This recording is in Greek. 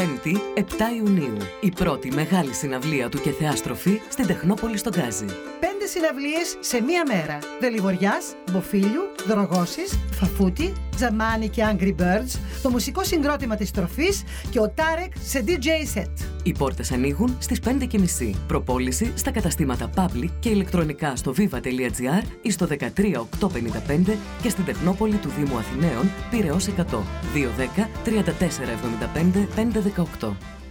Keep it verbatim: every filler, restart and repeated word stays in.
Πέμπτη, επτά Ιουνίου. Η πρώτη μεγάλη συναυλία του Κεθεάστροφη στην Τεχνόπολη στον Γκάζι. Πέντε συναυλίες σε μία μέρα. Δελιβοριάς, Μποφίλιου, Δρογώσης, Φαφούτη, Τζαμάνι και Angry Birds, το μουσικό συγκρότημα της Τροφής και ο Τάρεκ σε ντι τζέι set. Οι πόρτες ανοίγουν στις πέντε και μισή. Προπόληση στα καταστήματα Public και ηλεκτρονικά στο viva τελεία gr ή στο δεκατρία οκτακόσια πενήντα πέντε και στην Τεχνόπολη του Δήμου Αθηναίων, Πειραιώς εκατό, δύο ένα μηδέν, τρία τέσσερα εβδομήντα πέντε, πεντακόσια δεκαοκτώ.